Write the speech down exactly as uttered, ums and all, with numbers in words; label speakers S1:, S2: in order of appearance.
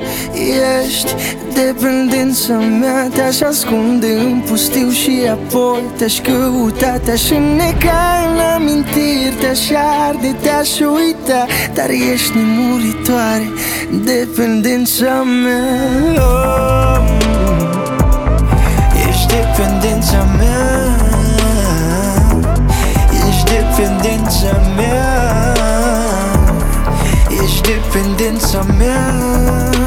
S1: Ești dependența mea, te-aș ascunde în pustiu și apoi te-aș căuta, te-aș înneca în amintiri, te-aș arde, te-aș uita, dar ești nemuritoare, dependența mea. Oh, ești dependența mea, ești dependența mea, ești dependența mea.